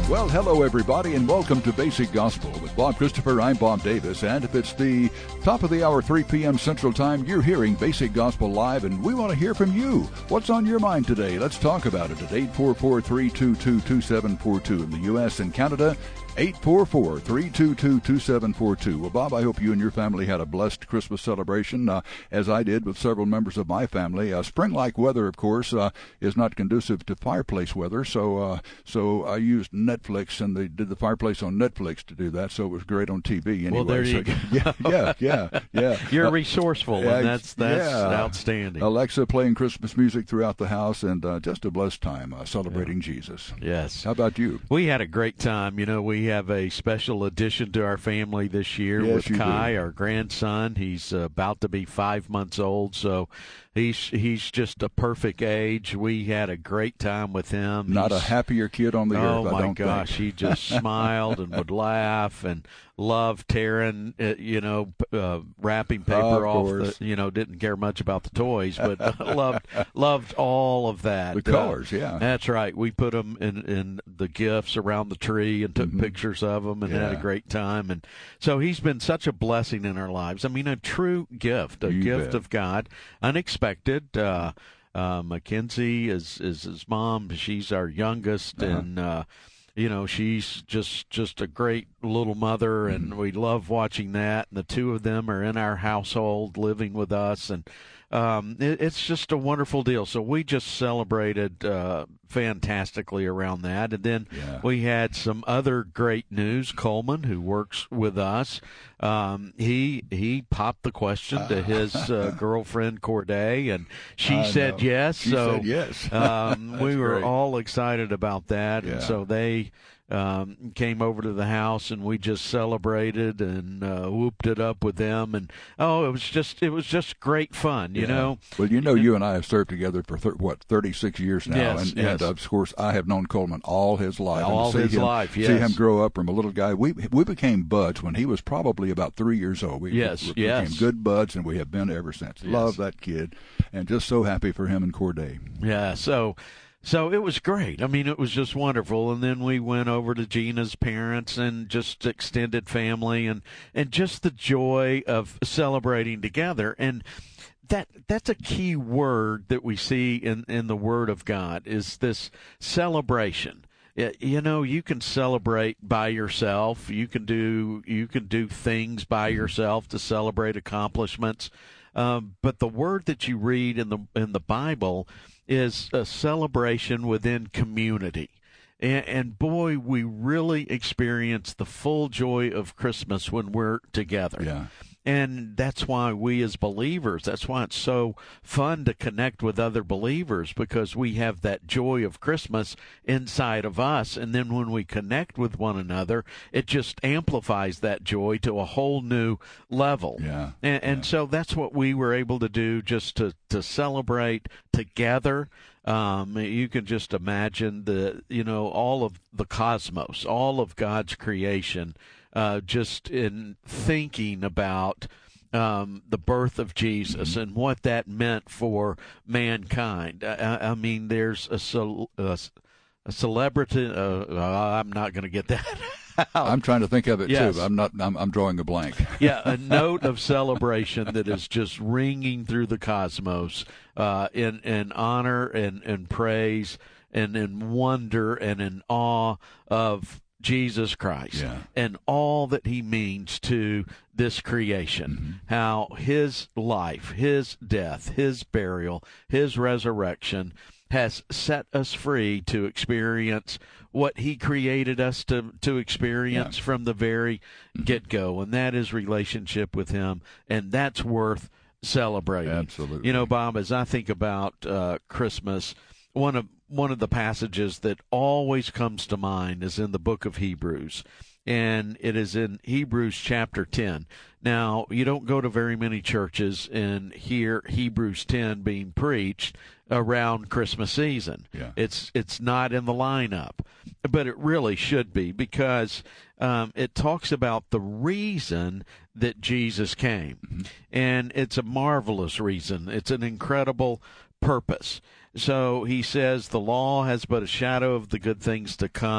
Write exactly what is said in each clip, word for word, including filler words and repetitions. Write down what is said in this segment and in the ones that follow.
Well, hello, everybody, and welcome to Basic Gospel. With Bob Christopher, I'm Bob Davis, and if it's the top of the hour, three p.m. Central Time, you're hearing Basic Gospel Live, and we want to hear from you. What's on your mind today? Let's talk about it at eight four four, three two two, two seven four two in the U S and Canada, eight four four, three two two, two seven four two. Well, Bob, I hope you and your family had a blessed Christmas celebration, uh, as I did with several members of my family. Uh, spring-like weather, of course, uh, is not conducive to fireplace weather, so uh, so I used Netflix, and they did the fireplace on Netflix to do that, so it was great on T V anyway. Well, there you so, go. Yeah, yeah, yeah, yeah. You're uh, resourceful, and uh, that's that's yeah. outstanding. Alexa playing Christmas music throughout the house, and uh, just a blessed time uh, celebrating yeah. Jesus. Yes. How about you? We had a great time. You know, we have a special addition to our family this year yes, with Kai, do. our grandson. He's uh, about to be five months old, so he's he's just a perfect age. We had a great time with him. Not he's, a happier kid on the oh earth, I my don't gosh, think. he just smiled and would laugh and loved tearing, uh, you know, uh, wrapping paper oh, off. Course. The, you know, didn't care much about the toys, but loved loved all of that. The colors, uh, yeah. That's right. We put them in, in the gifts around the tree and took mm-hmm. pictures of them and yeah. had a great time. And so he's been such a blessing in our lives. I mean, a true gift, a you gift bet. of God, unexpected. Uh, uh, Mackenzie is, is his mom. She's our youngest, uh-huh. and uh, you know, she's just just a great little mother, and we love watching that. And the two of them are in our household, living with us, and um, it, it's just a wonderful deal. So we just celebrated uh, fantastically around that. And then yeah. we had some other great news. Coleman, who works with us, um, he he popped the question to his uh, girlfriend Corday, and she I said know. yes. She so said yes. um, we were great. all excited about that, yeah. and so they um, came over to the house, and we just celebrated and uh, whooped it up with them. And oh, it was just it was just great fun, you yeah. know. Well, you know, you and I have served together for thir- what thirty-six years now, yes, and, yes. and of course, I have known Coleman all his life. All and to see his him, life, yes. See him grow up from a little guy. We we became buds when he was probably about three years old. We, yes, we yes. became good buds, and we have been ever since. Yes. Love that kid, and just so happy for him and Corday. Yeah, so. So it was great. I mean, it was just wonderful. And then we went over to Gina's parents and just extended family, and, and just the joy of celebrating together. And that that's a key word that we see in, in the Word of God, is this celebration. You know, you can celebrate by yourself. You can do you can do things by yourself to celebrate accomplishments. Um, but the word that you read in the in the Bible is a celebration within community. And, and boy, we really experience the full joy of Christmas when we're together. Yeah. And that's why we as believers, that's why it's so fun to connect with other believers, because we have that joy of Christmas inside of us. And then when we connect with one another, it just amplifies that joy to a whole new level. Yeah. And, and yeah. so that's what we were able to do, just to, to celebrate together. Um, you can just imagine the, you know, all of the cosmos, all of God's creation, uh, just in thinking about um, the birth of Jesus mm-hmm. and what that meant for mankind. I, I mean, there's a, a, a celebrity. Uh, I'm not going to get that out. I'm trying to think of it yes. too. But I'm not. I'm, I'm drawing a blank. Yeah, a note of celebration that is just ringing through the cosmos uh, in in honor and, and praise and in wonder and in awe of Jesus Christ yeah. and all that he means to this creation, mm-hmm. how his life, his death, his burial, his resurrection has set us free to experience what he created us to, to experience yeah. from the very mm-hmm. get-go, and that is relationship with him, and that's worth celebrating. Absolutely. You know, Bob, as I think about uh, Christmas, one of one of the passages that always comes to mind is in the book of Hebrews, and it is in Hebrews chapter ten. Now, you don't go to very many churches and hear Hebrews ten being preached around Christmas season. Yeah. It's it's not in the lineup, but it really should be, because um, it talks about the reason that Jesus came, mm-hmm. and it's a marvelous reason. It's an incredible purpose. So he says the law has but a shadow of the good things to come,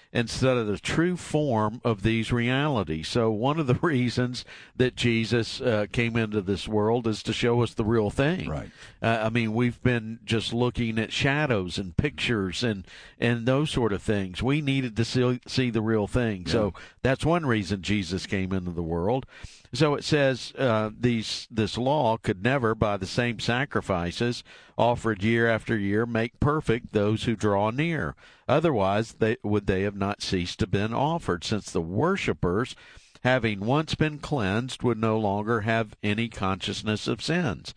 instead of the true form of these realities. So one of the reasons that Jesus uh, came into this world is to show us the real thing. Right. Uh, I mean, we've been just looking at shadows and pictures and, and those sort of things. We needed to see, see the real thing. Yeah. So that's one reason Jesus came into the world. So it says uh, these this law could never, by the same sacrifices offered year after year, make perfect those who draw near. Otherwise, they, would they have not ceased to been offered, since the worshippers, having once been cleansed, would no longer have any consciousness of sins.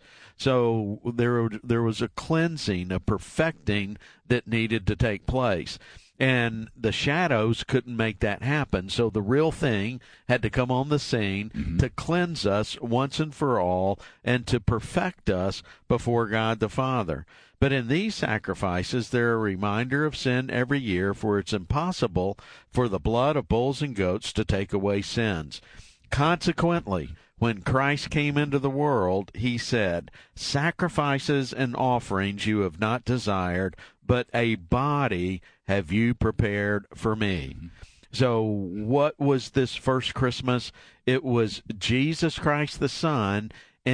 So there, there was a cleansing, a perfecting that needed to take place. And the shadows couldn't make that happen. So the real thing had to come on the scene mm-hmm. to cleanse us once and for all and to perfect us before God the Father. But in these sacrifices, they're a reminder of sin every year, for it's impossible for the blood of bulls and goats to take away sins. Consequently, when Christ came into the world, he said, "Sacrifices and offerings you have not desired, but a body have you prepared for me." Mm-hmm. So what was this first Christmas? It was Jesus Christ the Son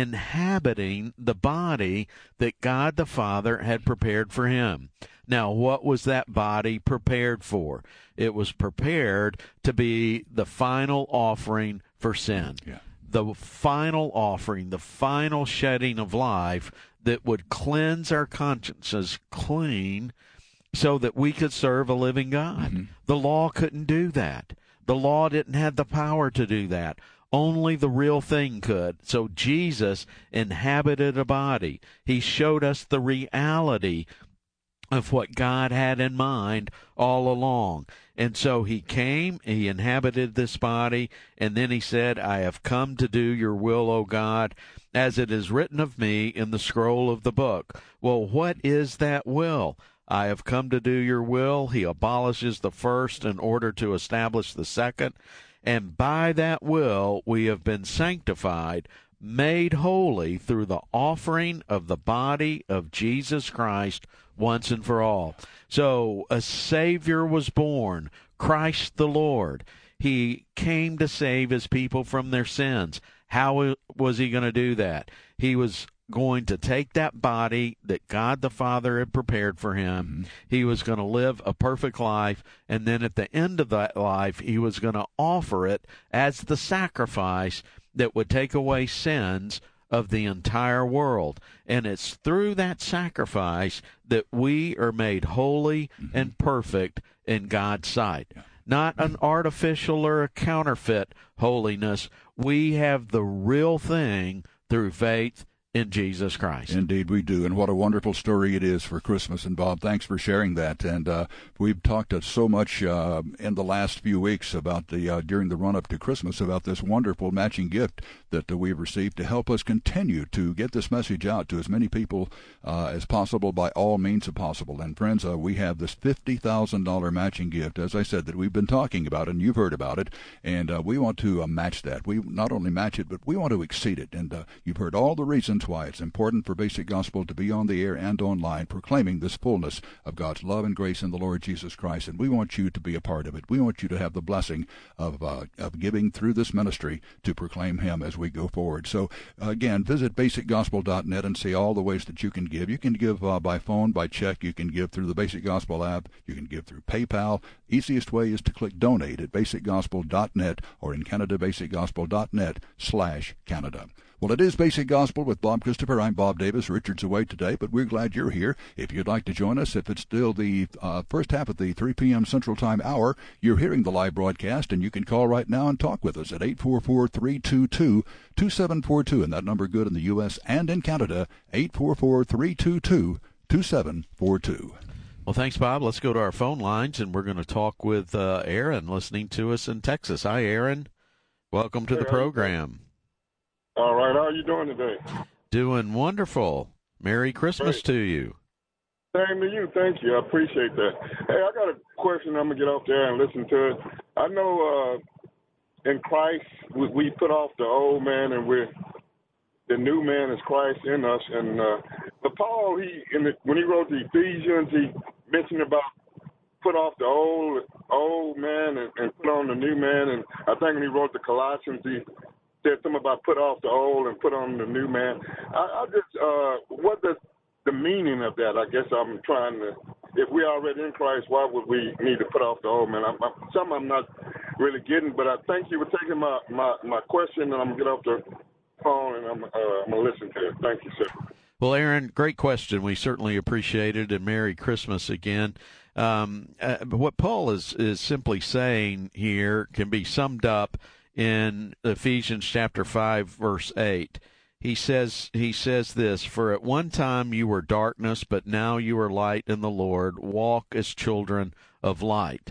inhabiting the body that God the Father had prepared for him. Now, what was that body prepared for? It was prepared to be the final offering for sin. Yeah. The final offering, the final shedding of life that would cleanse our consciences clean so that we could serve a living God. Mm-hmm. The law couldn't do that. The law didn't have the power to do that. Only the real thing could. So Jesus inhabited a body. He showed us the reality of what God had in mind all along. And so he came, he inhabited this body, and then he said, "I have come to do your will, O God, as it is written of me in the scroll of the book." Well, what is that will? I have come to do your will. He abolishes the first in order to establish the second. And by that will we have been sanctified, made holy through the offering of the body of Jesus Christ once and for all. So a Savior was born, Christ the Lord. He came to save his people from their sins. How was he going to do that? He was going to take that body that God the Father had prepared for him. Mm-hmm. He was going to live a perfect life, and then at the end of that life, he was going to offer it as the sacrifice that would take away sins of the entire world. And it's through that sacrifice that we are made holy mm-hmm. and perfect in God's sight. Yeah. Not an artificial or a counterfeit holiness. We have the real thing through faith in Jesus Christ. Indeed we do, and what a wonderful story it is for Christmas. And Bob, thanks for sharing that. And uh, we've talked uh, so much uh, in the last few weeks about the uh, during the run-up to Christmas about this wonderful matching gift that uh, we've received to help us continue to get this message out to as many people uh, as possible by all means possible. And friends, uh, we have this fifty thousand dollars matching gift, as I said, that we've been talking about, and you've heard about it, and uh, we want to uh, match that. We not only match it, but we want to exceed it. And uh, you've heard all the reasons why it's important for Basic Gospel to be on the air and online proclaiming this fullness of God's love and grace in the Lord Jesus Christ, and we want you to be a part of it. We want you to have the blessing of uh, of giving through this ministry to proclaim him as we go forward. So uh, again, visit basic gospel dot net and see all the ways that you can give. You can give uh, by phone, by check. You can give through the Basic Gospel app. You can give through PayPal. Easiest way is to click donate at basic gospel dot net, or in Canada, basic gospel dot net slash Canada. Well, it is Basic Gospel with Bob Christopher. I'm Bob Davis. Richard's away today, but we're glad you're here. If you'd like to join us, if it's still the uh, first half of the three p.m. Central Time hour, you're hearing the live broadcast, and you can call right now and talk with us at eight four four, three two two, two seven four two, and that number good in the U S and in Canada, eight four four, three two two, two seven four two. Well, thanks, Bob. Let's go to our phone lines, and we're going to talk with uh, Aaron listening to us in Texas. Hi, Aaron. Welcome to hey, the program. All right. How are you doing today? Doing wonderful. Merry Christmas Great. to you. Same to you. Thank you. I appreciate that. Hey, I got a question. I'm going to get off there and listen to it. I know uh, in Christ, we, we put off the old man, and we're the new man is Christ in us. And uh, but Paul, he in the, when he wrote the Ephesians, he mentioned about put off the old old man and, and put on the new man. And I think when he wrote the Colossians, he said something about put off the old and put on the new man. I, I just, uh, what does the meaning of that? I guess I'm trying to, if we're already in Christ, why would we need to put off the old man? I'm, I'm, some I'm not really getting, but I thank you for taking my, my, my question, and I'm going to get off the phone, and I'm, uh, I'm going to listen to it. Thank you, sir. Well, Aaron, great question. We certainly appreciate it, and Merry Christmas again. Um, uh, what Paul is, is simply saying here can be summed up in Ephesians chapter five, verse eight. He says, he says this, "For at one time you were darkness, but now you are light in the Lord. Walk as children of light."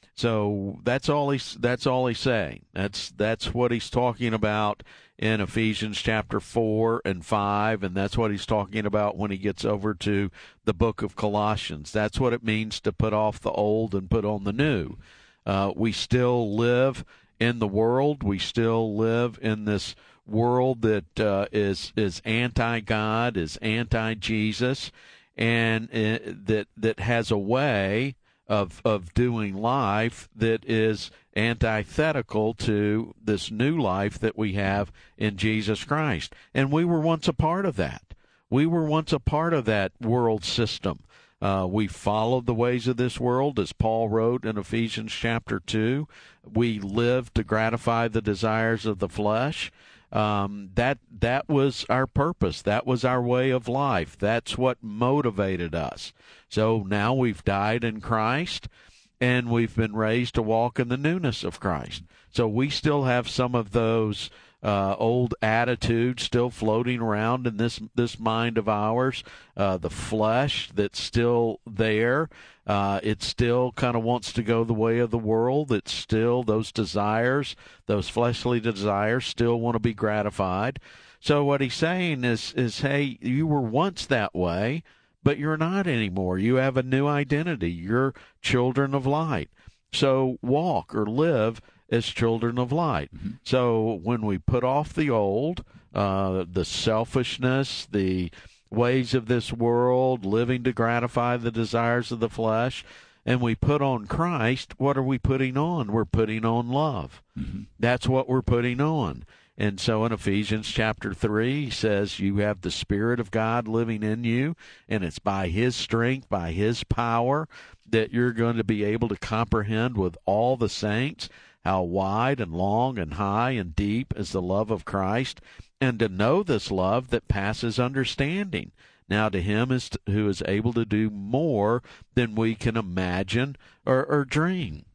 So that's all he's, that's all he's saying. That's, that's what he's talking about in Ephesians chapter four and five, and that's what he's talking about when he gets over to the book of Colossians. That's what it means to put off the old and put on the new. Uh, we still live in the world. We still live in this world that uh, is is anti-God, is anti-Jesus, and uh, that that has a way of of doing life that is antithetical to this new life that we have in Jesus Christ. And we were once a part of that. We were once a part of that world system. Uh, we followed the ways of this world, as Paul wrote in Ephesians chapter two. We lived to gratify the desires of the flesh. Um, that that was our purpose. That was our way of life. That's what motivated us. So now we've died in Christ, and we've been raised to walk in the newness of Christ. So we still have some of those uh, old attitudes still floating around in this this mind of ours. Uh, the flesh that's still there. Uh, it still kind of wants to go the way of the world. It's still those desires, those fleshly desires still want to be gratified. So what he's saying is, is, hey, you were once that way, but you're not anymore. You have a new identity. You're children of light. So walk or live as children of light. Mm-hmm. So when we put off the old, uh, the selfishness, the ways of this world, living to gratify the desires of the flesh, and we put on Christ, what are we putting on? We're putting on love. Mm-hmm. That's what we're putting on. And so in Ephesians chapter three, he says you have the Spirit of God living in you, and it's by his strength, by his power, that you're going to be able to comprehend with all the saints how wide and long and high and deep is the love of Christ, and to know this love that passes understanding. Now to him is to, who is able to do more than we can imagine or, or dream.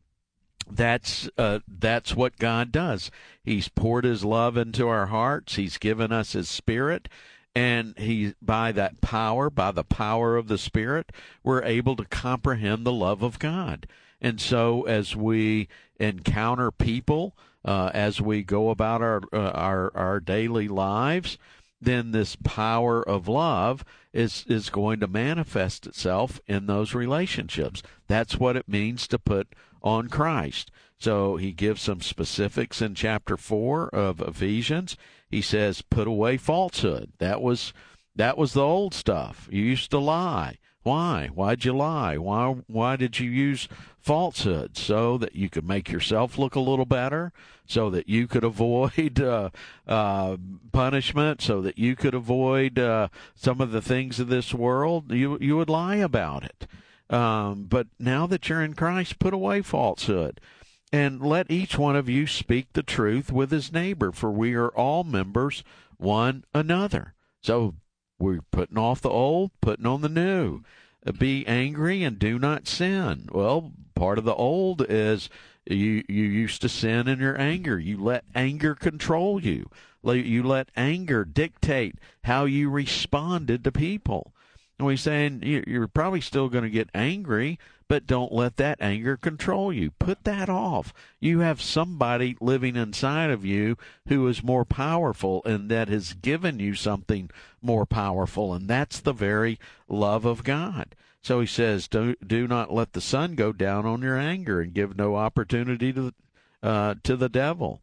That's uh, that's what God does. He's poured his love into our hearts. He's given us his Spirit, and he by that power, by the power of the Spirit, we're able to comprehend the love of God. And so as we encounter people, uh, as we go about our, uh, our our daily lives, then this power of love is is going to manifest itself in those relationships. That's what it means to put on Christ. So he gives some specifics in chapter four of Ephesians. He says, put away falsehood. That was that was the old stuff. You used to lie. Why? Why'd you lie? Why why did you use falsehood? So that you could make yourself look a little better, so that you could avoid uh, uh, punishment, so that you could avoid uh, some of the things of this world. You you would lie about it. Um, but now that you're in Christ, put away falsehood. And let each one of you speak the truth with his neighbor, for we are all members one another. So we're putting off the old, putting on the new. Be angry and do not sin. Well, part of the old is you you used to sin in your anger. You let anger control you. You let anger dictate how you responded to people. And we're saying you're probably still going to get angry, but don't let that anger control you. Put that off. You have somebody living inside of you who is more powerful and that has given you something more powerful, and that's the very love of God. So he says, do, do not let the sun go down on your anger and give no opportunity to, uh, to the devil.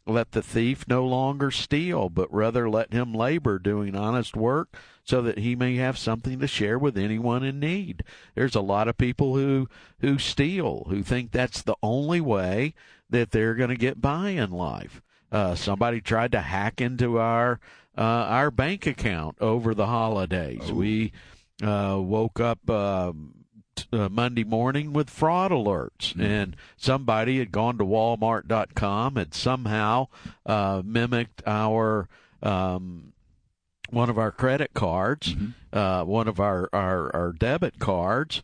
Let the thief no longer steal, but rather let him labor doing honest work so that he may have something to share with anyone in need. There's a lot of people who, who steal, who think that's the only way that they're going to get by in life. Uh, somebody tried to hack into our uh, our bank account over the holidays. Oh. We uh, woke up uh, t- uh, Monday morning with fraud alerts, mm-hmm. and somebody had gone to Walmart dot com, had somehow uh, mimicked our um, one of our credit cards, mm-hmm. uh, one of our, our, our debit cards,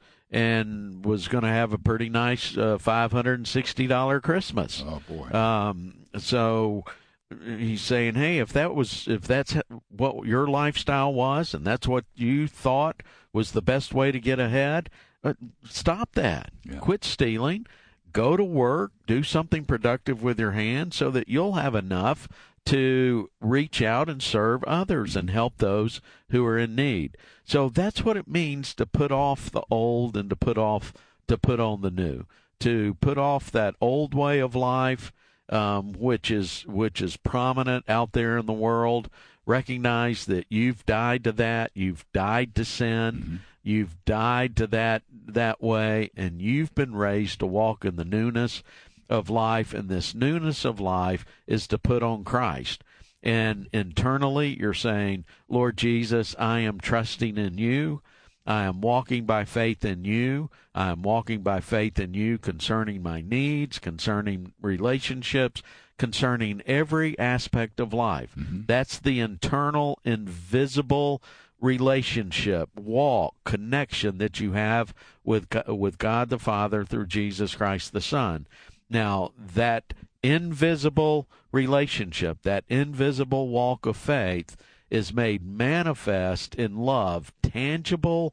and was going to have a pretty nice uh, five hundred sixty dollars Christmas. Oh boy! Um, so he's saying, hey, if that was if that's what your lifestyle was, and that's what you thought was the best way to get ahead, uh, stop that. Yeah. Quit stealing. Go to work. Do something productive with your hands, so that you'll have enough to reach out and serve others and help those who are in need. So that's what it means to put off the old and to put off to put on the new. To put off that old way of life, um, which is which is prominent out there in the world. Recognize that you've died to that. You've died to sin. Mm-hmm. You've died to that that way, and you've been raised to walk in the newness of life, and this newness of life is to put on Christ. And internally, you're saying, Lord Jesus, I am trusting in you. I am walking by faith in you. I am walking by faith in you concerning my needs, concerning relationships, concerning every aspect of life. Mm-hmm. That's the internal, invisible relationship, walk, connection that you have with with God the Father through Jesus Christ the Son. Now, that invisible relationship, that invisible walk of faith is made manifest in love, tangible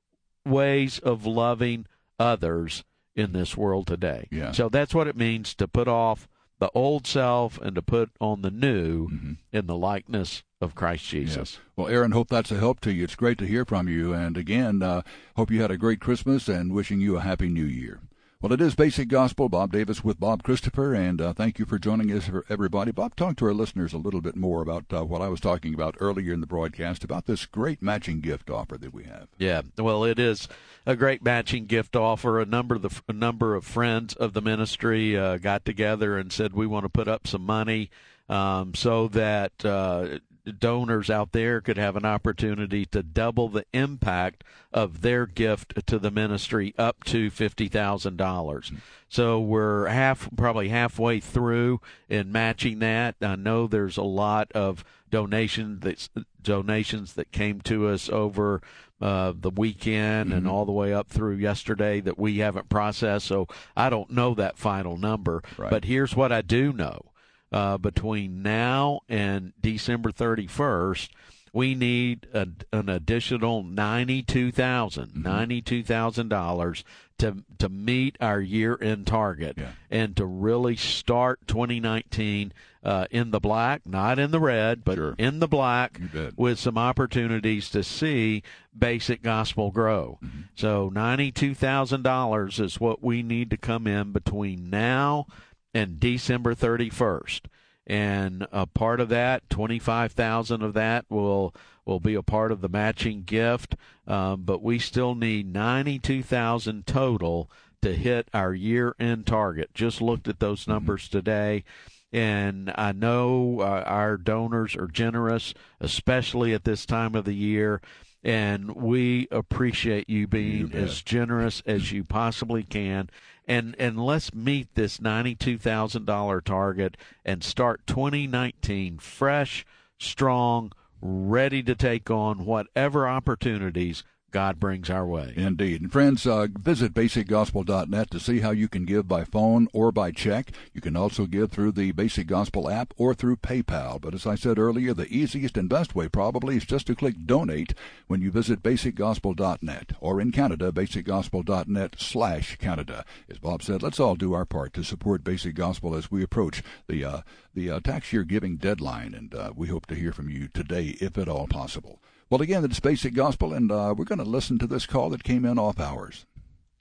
ways of loving others in this world today. Yeah. So that's what it means to put off the old self and to put on the new mm-hmm. in the likeness of Christ Jesus. Yes. Well, Aaron, hope that's a help to you. It's great to hear from you. And again, uh, hope you had a great Christmas and wishing you a happy new year. Well, it is Basic Gospel. Bob Davis with Bob Christopher, and uh, thank you for joining us, everybody. Bob, talk to our listeners a little bit more about uh, what I was talking about earlier in the broadcast, about this great matching gift offer that we have. Yeah, well, it is a great matching gift offer. A number of the a number of friends of the ministry uh, got together and said, we want to put up some money um, so that uh, donors out there could have an opportunity to double the impact of their gift to the ministry up to fifty thousand dollars. Mm-hmm. So we're half, probably halfway through in matching that. I know there's a lot of donation that's, donations that came to us over uh, the weekend mm-hmm. and all the way up through yesterday that we haven't processed. So I don't know that final number. Right. But here's what I do know. Uh, between now and December thirty-first, we need a, an additional ninety-two thousand dollars, mm-hmm. ninety-two thousand dollars to to meet our year-end target yeah. and to really start twenty nineteen uh, in the black, not in the red, but sure. in the black with some opportunities to see Basic Gospel grow. Mm-hmm. So ninety-two thousand dollars is what we need to come in between now and December thirty-first. And a part of that, twenty-five thousand dollars of that will will be a part of the matching gift, um, but we still need ninety-two thousand dollars total to hit our year-end target. Just looked at those numbers today, and I know uh, our donors are generous, especially at this time of the year, and we appreciate you being you as generous as you possibly can. And and let's meet this ninety-two thousand dollars target and start twenty nineteen fresh, strong, ready to take on whatever opportunities God brings our way. Indeed. And friends, uh, visit basic gospel dot net to see how you can give by phone or by check. You can also give through the Basic Gospel app or through PayPal. But as I said earlier, the easiest and best way probably is just to click Donate when you visit basic gospel dot net, or in Canada, basic gospel dot net slash Canada. As Bob said, let's all do our part to support Basic Gospel as we approach the uh, the uh, tax year giving deadline, and uh, we hope to hear from you today, if at all possible. Well, again, it's Basic Gospel, and uh, we're going to listen to this call that came in off hours.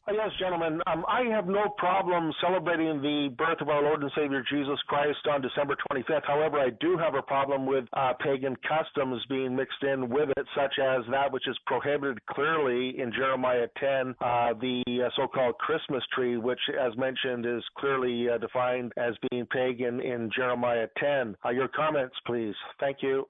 Yes, gentlemen. Um, I have no problem celebrating the birth of our Lord and Savior Jesus Christ on December twenty-fifth. However, I do have a problem with uh, pagan customs being mixed in with it, such as that which is prohibited clearly in Jeremiah ten, uh, the uh, so-called Christmas tree, which, as mentioned, is clearly uh, defined as being pagan in Jeremiah ten. Uh, your comments, please. Thank you.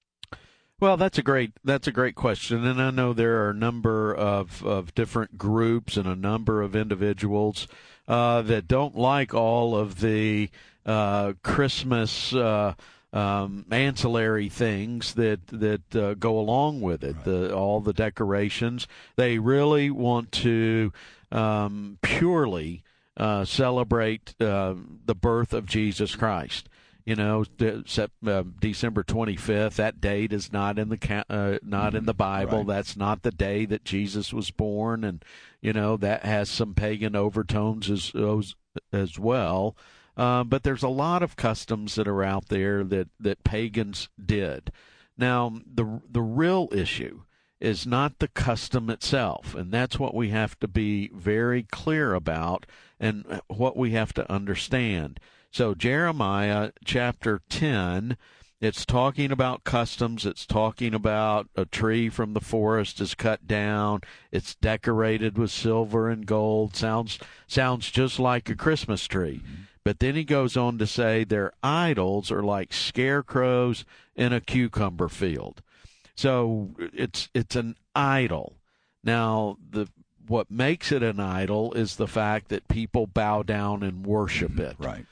Well, that's a great that's a great question, and I know there are a number of, of different groups and a number of individuals uh, that don't like all of the uh, Christmas uh, um, ancillary things that that uh, go along with it. Right. The all the decorations. They really want to um, purely uh, celebrate uh, the birth of Jesus Christ. You know, uh, December twenty-fifth. That date is not in the uh, not in the Bible. Right. That's not the day that Jesus was born, and you know that has some pagan overtones as as, as well. Uh, but there's a lot of customs that are out there that, that pagans did. Now, the the real issue is not the custom itself, and that's what we have to be very clear about, and what we have to understand. So Jeremiah chapter ten, it's talking about customs. It's talking about a tree from the forest is cut down. It's decorated with silver and gold. Sounds sounds just like a Christmas tree. Mm-hmm. But then he goes on to say their idols are like scarecrows in a cucumber field. So it's it's an idol. Now, the what makes it an idol is the fact that people bow down and worship mm-hmm. it. Right.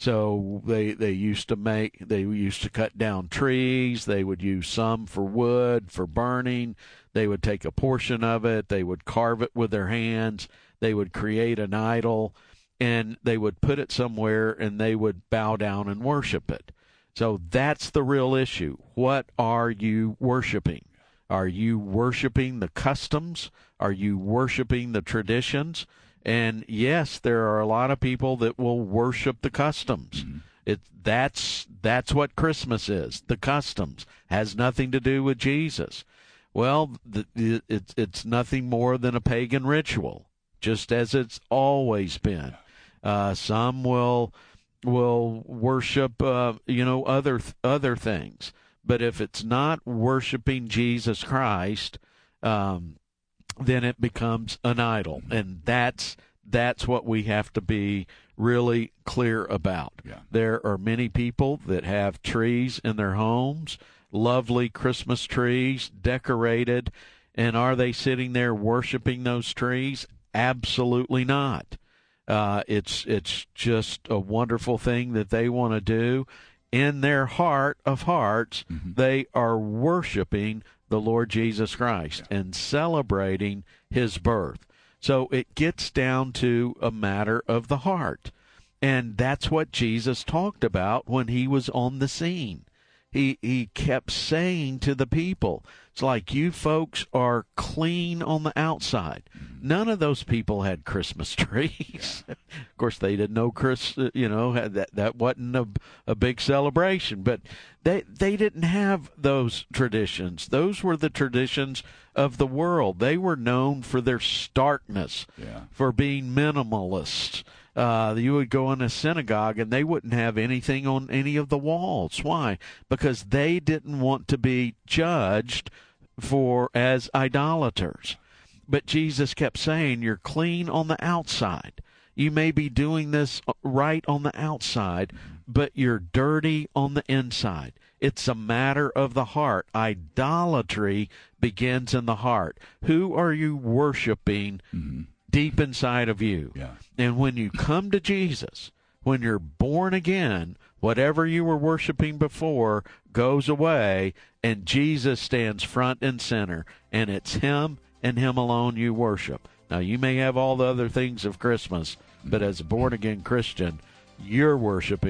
So they they used to make they used to cut down trees. They would use some for wood, for burning. They would take a portion of it. They would carve it with their hands. They would create an idol, and they would put it somewhere, and they would bow down and worship it. So that's the real issue. What are you worshiping? Are you worshiping the customs? Are you worshiping the traditions? And yes, there are a lot of people that will worship the customs. Mm-hmm. It that's that's what Christmas is. The customs has nothing to do with Jesus. Well, the, it, it's it's nothing more than a pagan ritual, just as it's always been. Uh, some will will worship, uh, you know, other other things, but if it's not worshiping Jesus Christ, um, then it becomes an idol, and that's that's what we have to be really clear about. Yeah. There are many people that have trees in their homes, lovely Christmas trees, decorated, and are they sitting there worshiping those trees? Absolutely not. Uh, it's it's just a wonderful thing that they want to do. In their heart of hearts, mm-hmm. they are worshiping the Lord Jesus Christ yeah. and celebrating his birth. So it gets down to a matter of the heart. And that's what Jesus talked about when he was on the scene. He he kept saying to the people, it's like, you folks are clean on the outside. None of those people had Christmas trees. Yeah. Of course, they didn't know Chris, you know, that that wasn't a, a big celebration. But they they didn't have those traditions. Those were the traditions of the world. They were known for their starkness, yeah. for being minimalists. Uh, you would go in a synagogue and they wouldn't have anything on any of the walls. Why? Because they didn't want to be judged for as idolaters. But Jesus kept saying, you're clean on the outside. You may be doing this right on the outside, but you're dirty on the inside. It's a matter of the heart. Idolatry begins in the heart. Who are you worshiping mm-hmm. deep inside of you? Yeah. And when you come to Jesus, when you're born again, whatever you were worshiping before goes away, and Jesus stands front and center, and it's him and him alone you worship. Now, you may have all the other things of Christmas, but as a born-again Christian, you're worshiping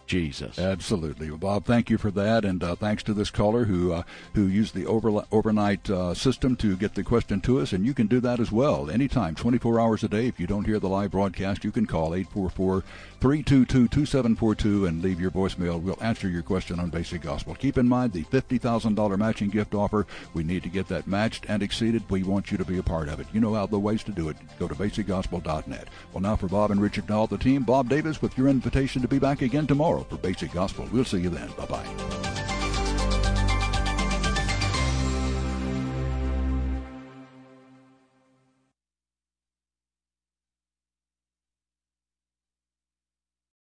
Jesus. Absolutely. Well, Bob, thank you for that, and uh, thanks to this caller who uh, who used the over, overnight uh, system to get the question to us, and you can do that as well anytime, twenty-four hours a day. If you don't hear the live broadcast, you can call eight four four, three two two, two seven four two and leave your voicemail. We'll answer your question on Basic Gospel. Keep in mind the fifty thousand dollars matching gift offer. We need to get that matched and exceeded. We want you to be a part of it. You know how the ways to do it. Go to basic gospel dot net. Well, now for Bob and Richard and all the team, Bob Davis with your invitation to be back again tomorrow for Basic Gospel. We'll see you then. Bye-bye.